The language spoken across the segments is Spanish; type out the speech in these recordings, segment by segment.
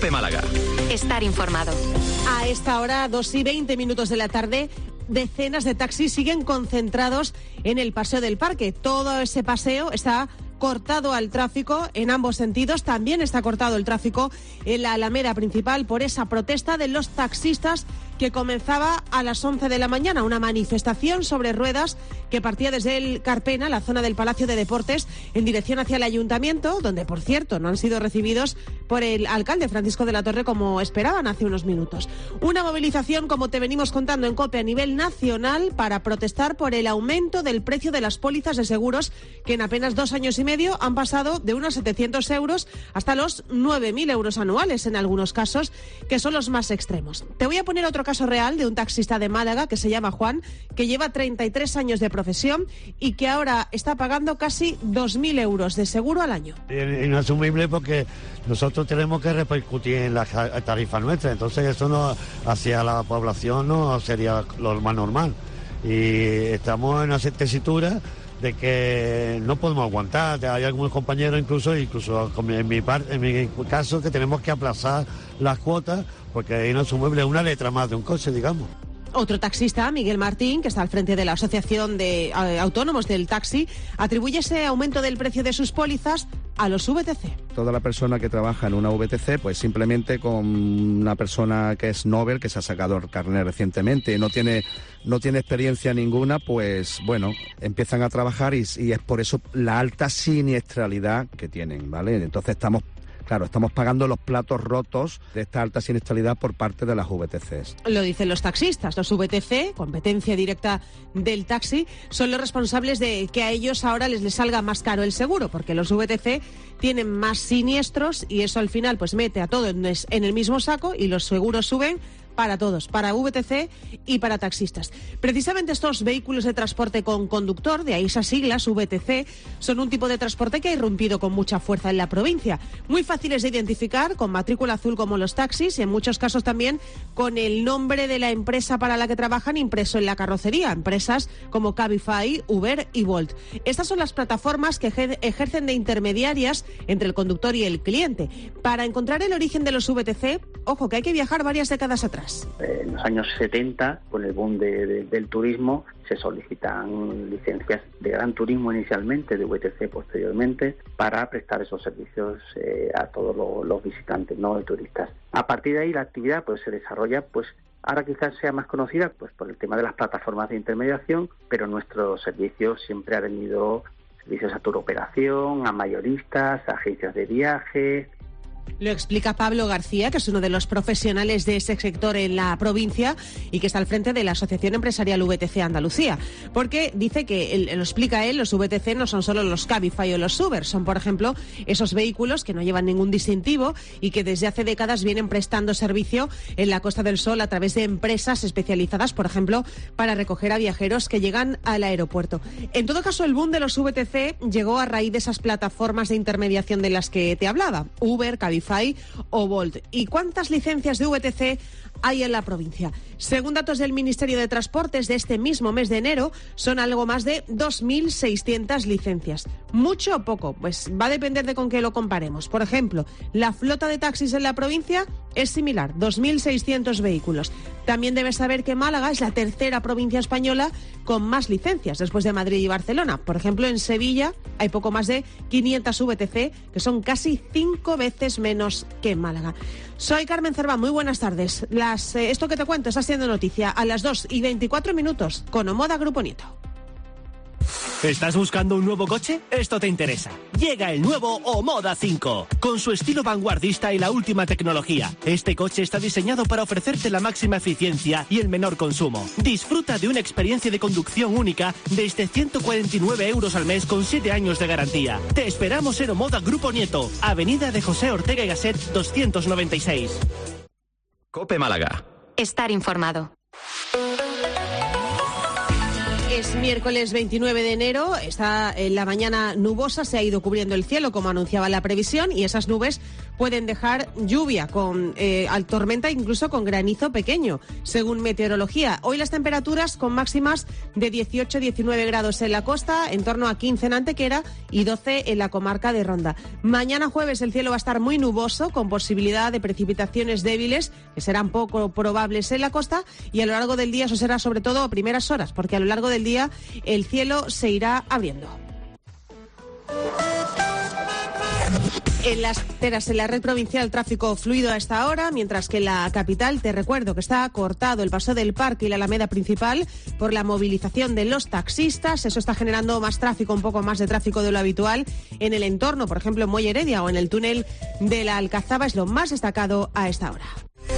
COPE Málaga. Estar informado. A esta hora, 2:20 de la tarde, decenas de taxis siguen concentrados en el Paseo del Parque. Todo ese paseo está cortado al tráfico en ambos sentidos. También está cortado el tráfico en la Alameda principal por esa protesta de los taxistas que comenzaba a las 11 de la mañana. Una manifestación sobre ruedas que partía desde el Carpena, la zona del Palacio de Deportes, en dirección hacia el Ayuntamiento, donde, por cierto, no han sido recibidos por el alcalde Francisco de la Torre como esperaban hace unos minutos. Una movilización, como te venimos contando en COPE, a nivel nacional para protestar por el aumento del precio de las pólizas de seguros, que en apenas 2 años y medio han pasado de unos 700 euros hasta los 9.000 euros anuales en algunos casos, que son los más extremos. Te voy a poner otro caso real de un taxista de Málaga que se llama Juan, que lleva 33 años de profesión y que ahora está pagando casi 2.000 euros de seguro al año. Inasumible, porque nosotros tenemos que repercutir en la tarifa nuestra, entonces eso no, hacia la población no sería lo más normal. Y estamos en una tesitura de que no podemos aguantar. Hay algunos compañeros incluso en mi caso, que tenemos que aplazar las cuotas porque es inasumible, una letra más de un coche, digamos. Otro taxista, Miguel Martín, que está al frente de la Asociación de Autónomos del Taxi, atribuye ese aumento del precio de sus pólizas a los VTC. Toda la persona que trabaja en una VTC, pues simplemente con una persona que es novel, que se ha sacado el carnet recientemente y no tiene experiencia ninguna, pues bueno, empiezan a trabajar y es por eso la alta siniestralidad que tienen, ¿vale? Entonces estamos pagando los platos rotos de esta alta siniestralidad por parte de las VTCs. Lo dicen los taxistas. Los VTC, competencia directa del taxi, son los responsables de que a ellos ahora les salga más caro el seguro, porque los VTC tienen más siniestros y eso al final pues mete a todo en el mismo saco y los seguros suben para todos, para VTC y para taxistas. Precisamente estos vehículos de transporte con conductor, de ahí esas siglas, VTC, son un tipo de transporte que ha irrumpido con mucha fuerza en la provincia. Muy fáciles de identificar, con matrícula azul como los taxis y en muchos casos también con el nombre de la empresa para la que trabajan impreso en la carrocería, empresas como Cabify, Uber y Bolt. Estas son las plataformas que ejercen de intermediarias entre el conductor y el cliente. Para encontrar el origen de los VTC, ojo que hay que viajar varias décadas atrás. En los años 70, con el boom del turismo, se solicitan licencias de gran turismo inicialmente, de VTC posteriormente, para prestar esos servicios a todos los visitantes, no los turistas. A partir de ahí la actividad pues se desarrolla, pues ahora quizás sea más conocida pues por el tema de las plataformas de intermediación, pero nuestro servicio siempre ha venido servicios a turoperación, a mayoristas, a agencias de viajes. Lo explica Pablo García, que es uno de los profesionales de ese sector en la provincia y que está al frente de la Asociación Empresarial VTC Andalucía. Porque dice que, lo explica él, los VTC no son solo los Cabify o los Uber, son, por ejemplo, esos vehículos que no llevan ningún distintivo y que desde hace décadas vienen prestando servicio en la Costa del Sol a través de empresas especializadas, por ejemplo, para recoger a viajeros que llegan al aeropuerto. En todo caso, el boom de los VTC llegó a raíz de esas plataformas de intermediación de las que te hablaba, Uber, Cabify o Bolt. ¿Y cuántas licencias de VTC hay en la provincia? Según datos del Ministerio de Transportes de este mismo mes de enero, son algo más de 2.600 licencias. ¿Mucho o poco? Pues va a depender de con qué lo comparemos. Por ejemplo, la flota de taxis en la provincia es similar, 2.600 vehículos. También debes saber que Málaga es la tercera provincia española con más licencias, después de Madrid y Barcelona. Por ejemplo, en Sevilla hay poco más de 500 VTC, que son casi 5 veces menos que en Málaga. Soy Carmen Cerván, muy buenas tardes. Esto que te cuento está siendo noticia a las 2:24 con Omoda Grupo Nieto. ¿Estás buscando un nuevo coche? Esto te interesa. Llega el nuevo Omoda 5, con su estilo vanguardista y la última tecnología. Este coche está diseñado para ofrecerte la máxima eficiencia y el menor consumo. Disfruta de una experiencia de conducción única desde 149 euros al mes con 7 años de garantía. Te esperamos en Omoda Grupo Nieto, Avenida de José Ortega y Gasset 296. COPE Málaga. Estar informado. Es Miércoles 29 de enero, está en la mañana nubosa, se ha ido cubriendo el cielo como anunciaba la previsión y esas nubes pueden dejar lluvia con tormenta, incluso con granizo pequeño, según meteorología. Hoy las temperaturas con máximas de 18-19 grados en la costa, en torno a 15 en Antequera y 12 en la comarca de Ronda. Mañana jueves el cielo va a estar muy nuboso, con posibilidad de precipitaciones débiles, que serán poco probables en la costa, y a lo largo del día eso será sobre todo a primeras horas, porque a lo largo del día el cielo se irá abriendo. En las carreteras, en la red provincial, tráfico fluido a esta hora, mientras que en la capital, te recuerdo que está cortado el Paseo del Parque y la Alameda principal por la movilización de los taxistas. Eso está generando más tráfico, un poco más de tráfico de lo habitual en el entorno, por ejemplo en Muelle Heredia o en el túnel de la Alcazaba, es lo más destacado a esta hora.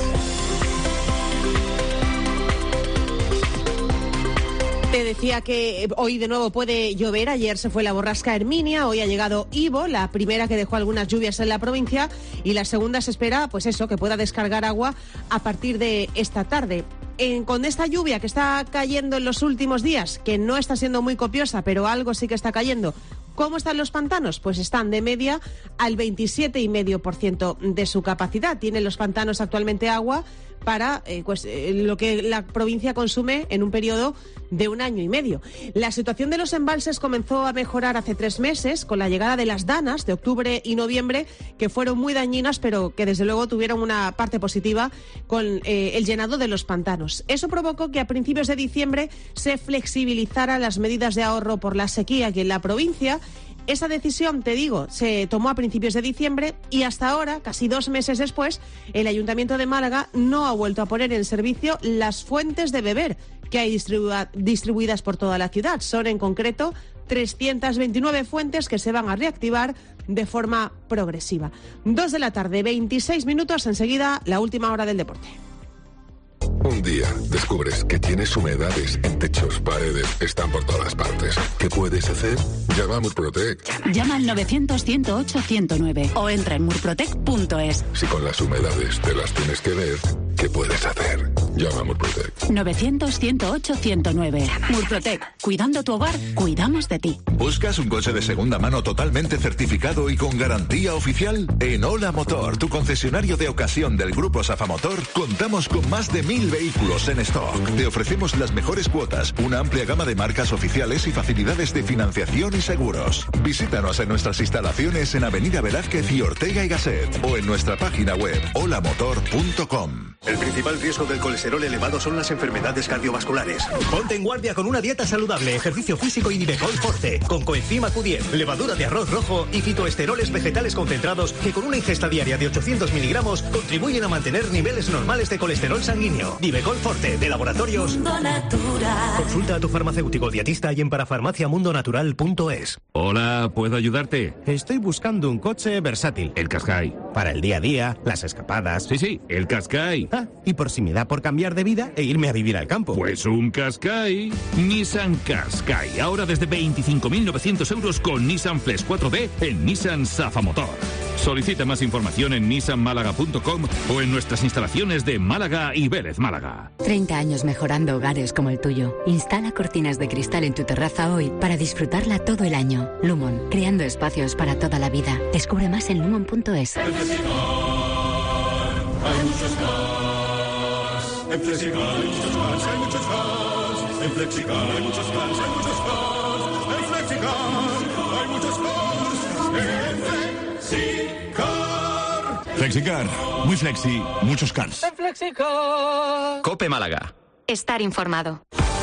Te decía que hoy de nuevo puede llover. Ayer se fue la borrasca Herminia, hoy ha llegado Ivo, la primera que dejó algunas lluvias en la provincia, y la segunda se espera, pues eso, que pueda descargar agua a partir de esta tarde. Con esta lluvia que está cayendo en los últimos días, que no está siendo muy copiosa, pero algo sí que está cayendo. ¿Cómo están los pantanos? Pues están de media al 27,5% de su capacidad. Tienen los pantanos actualmente agua para lo que la provincia consume en un periodo de 1 año y medio. La situación de los embalses comenzó a mejorar hace 3 meses con la llegada de las danas de octubre y noviembre, que fueron muy dañinas, pero que desde luego tuvieron una parte positiva con el llenado de los pantanos. Eso provocó que a principios de diciembre se flexibilizaran las medidas de ahorro por la sequía aquí en la provincia. Esa decisión, te digo, se tomó a principios de diciembre y hasta ahora, casi 2 meses después, el Ayuntamiento de Málaga no ha vuelto a poner en servicio las fuentes de beber que hay distribuidas por toda la ciudad. Son en concreto 329 fuentes que se van a reactivar de forma progresiva. 2 de la tarde, 26 minutos, enseguida la última hora del deporte. Un día descubres que tienes humedades en techos, paredes, están por todas partes. ¿Qué puedes hacer? Llama a Murprotec. Llama al 900-108-109 o entra en murprotec.es. Si con las humedades te las tienes que ver, ¿qué puedes hacer? Llama a Murprotec. 900-108-109. Murprotec. Cuidando tu hogar, cuidamos de ti. ¿Buscas un coche de segunda mano totalmente certificado y con garantía oficial? En Ola Motor, tu concesionario de ocasión del Grupo Safamotor, contamos con más de 1000 vehículos en stock. Te ofrecemos las mejores cuotas, una amplia gama de marcas oficiales y facilidades de financiación y seguros. Visítanos en nuestras instalaciones en Avenida Velázquez y Ortega y Gasset o en nuestra página web olamotor.com. El principal riesgo del colesterol elevado son las enfermedades cardiovasculares. Ponte en guardia con una dieta saludable, ejercicio físico y Nivecol Forte, con coenzima Q10, levadura de arroz rojo y fitoesteroles vegetales concentrados que con una ingesta diaria de 800 miligramos contribuyen a mantener niveles normales de colesterol sanguíneo. Nivecol Forte, de Laboratorios Mundo Natural. Consulta a tu farmacéutico dietista y en parafarmaciamundonatural.es. Hola, ¿puedo ayudarte? Estoy buscando un coche versátil. El Qashqai. Para el día a día, las escapadas. Sí, el Qashqai. Y por si me da por cambiar de vida e irme a vivir al campo. Pues un Qashqai. Nissan Qashqai. Ahora desde 25.900 euros con Nissan Flex 4D en Nissan Safamotor. Solicita más información en nissanmálaga.com o en nuestras instalaciones de Málaga y Vélez Málaga. 30 años mejorando hogares como el tuyo. Instala cortinas de cristal en tu terraza hoy para disfrutarla todo el año. Lumon, creando espacios para toda la vida. Descubre más en lumon.es. En Flexicar hay muchos cars, hay muchos cars. En Flexicar hay muchos cars, hay muchos cars. En Flexicar hay muchos cars. En Flexicar. Flexicar, muy flexi, muchos cars. En Flexicar. COPE Málaga. Estar informado.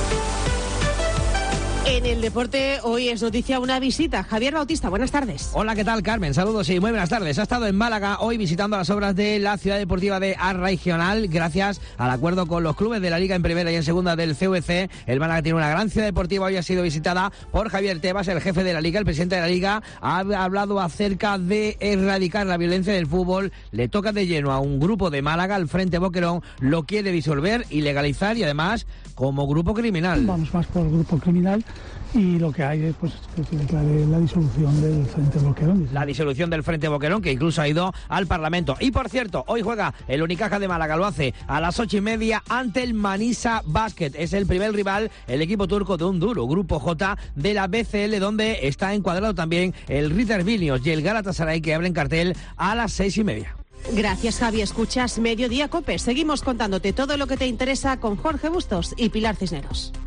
En el deporte hoy es noticia una visita. Javier Bautista, buenas tardes. Hola, ¿qué tal, Carmen? Saludos y muy buenas tardes. Ha estado en Málaga hoy visitando las obras de la Ciudad Deportiva de Arregional. Gracias al acuerdo con los clubes de la Liga en primera y en segunda del CVC, el Málaga tiene una gran ciudad deportiva. Hoy ha sido visitada por Javier Tebas, el jefe de la Liga, el presidente de la Liga. Ha hablado acerca de erradicar la violencia del fútbol. Le toca de lleno a un grupo de Málaga, el Frente Boquerón, lo quiere disolver y legalizar y además como grupo criminal. Vamos más por grupo criminal. y lo que hay es, pues, que se declare la disolución del Frente Boquerón. La disolución del Frente Boquerón, que incluso ha ido al Parlamento. Y por cierto, hoy juega el Unicaja de Málaga, lo hace a las 8:30 ante el Manisa Basket. Es el primer rival, el equipo turco de un duro Grupo J de la BCL, donde está encuadrado también el Ritter Vilnius y el Galatasaray, que abre en cartel a las 6:30. Gracias, Javi. Escuchas Mediodía COPE. Seguimos contándote todo lo que te interesa con Jorge Bustos y Pilar Cisneros.